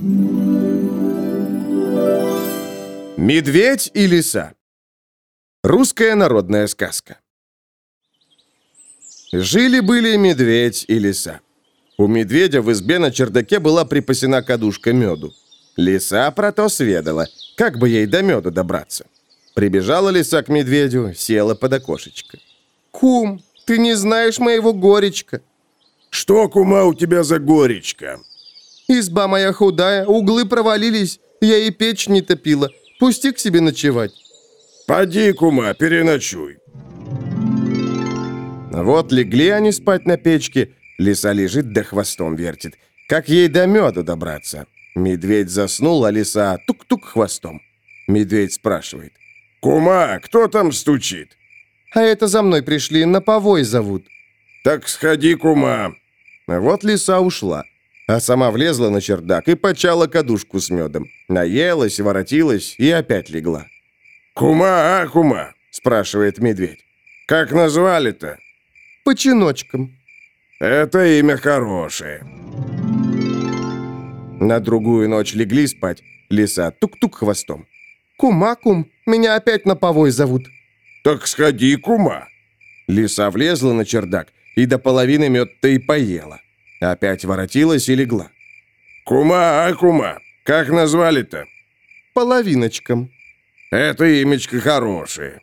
Медведь и лиса. Русская народная сказка. Жили-были медведь и лиса. У медведя в избе на чердаке была припасена кадушка меду. Лиса про то сведала, как бы ей до меду добраться. Прибежала лиса к медведю, села под окошечко. «Кум, ты не знаешь моего горечка». «Что, кума, у тебя за горечка?» «Изба моя худая, углы провалились, я и печь не топила. Пусти к себе ночевать». «Поди, кума, переночуй». Вот легли они спать на печке. Лиса лежит да хвостом вертит. Как ей до меду добраться? Медведь заснул, а лиса тук-тук хвостом. Медведь спрашивает. «Кума, кто там стучит?» «А это за мной пришли, на повой зовут». «Так сходи, кума». Вот лиса ушла, а сама влезла на чердак и почала кадушку с медом. Наелась, воротилась и опять легла. «Кума, кума?» — спрашивает медведь. «Как назвали-то?» «По чиночкам». «Это имя хорошее». На другую ночь легли спать. Лиса тук-тук хвостом. «Кума, кум, меня опять на повой зовут». «Так сходи, кума». Лиса влезла на чердак и до половины мед-то и поела. Опять воротилась и легла. «Кума, кума, как назвали-то?» «Половиночком». «Это имечко хорошее».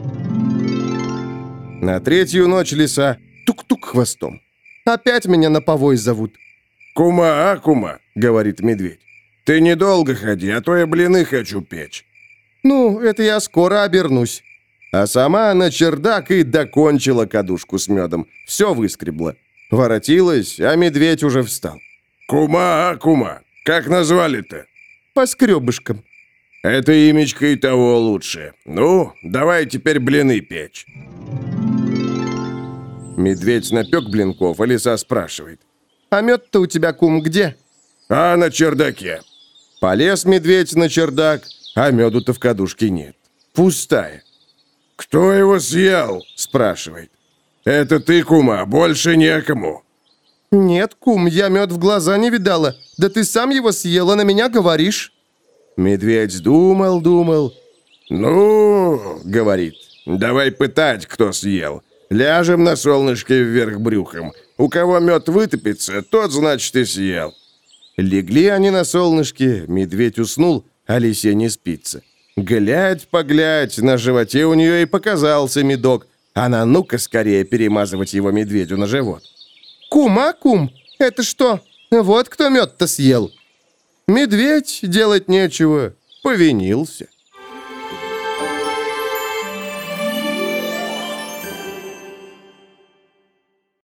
На третью ночь лиса тук-тук хвостом. «Опять меня на повой зовут». «Кума, кума», — говорит медведь, — «ты недолго ходи, а то я блины хочу печь». «Ну, это я скоро обернусь». А сама на чердак и докончила кадушку с медом. Все выскребла. Воротилась, а медведь уже встал. «Кума, кума, как назвали-то?» «По скребышкам». «Это имечко и того лучше. Ну, давай теперь блины печь». Медведь напек блинков, а лиса спрашивает. «А мед-то у тебя, кум, где?» «А на чердаке». Полез медведь на чердак, а меду-то в кадушке нет. Пустая. «Кто его съел?» – спрашивает. «Это ты, кума, больше некому». «Нет, кум, я мед в глаза не видала. Да ты сам его съел, а на меня говоришь». Медведь думал. «Ну, — говорит, — давай пытать, кто съел. Ляжем на солнышке вверх брюхом. У кого мед вытопится, тот, значит, и съел». Легли они на солнышке, медведь уснул, а лисе не спится. Глядь-поглядь, на животе у нее и показался медок. Она ну-ка скорее перемазывать его медведю на живот. «Кум, кум, это что? Вот кто мед-то съел». Медведь, делать нечего, повинился.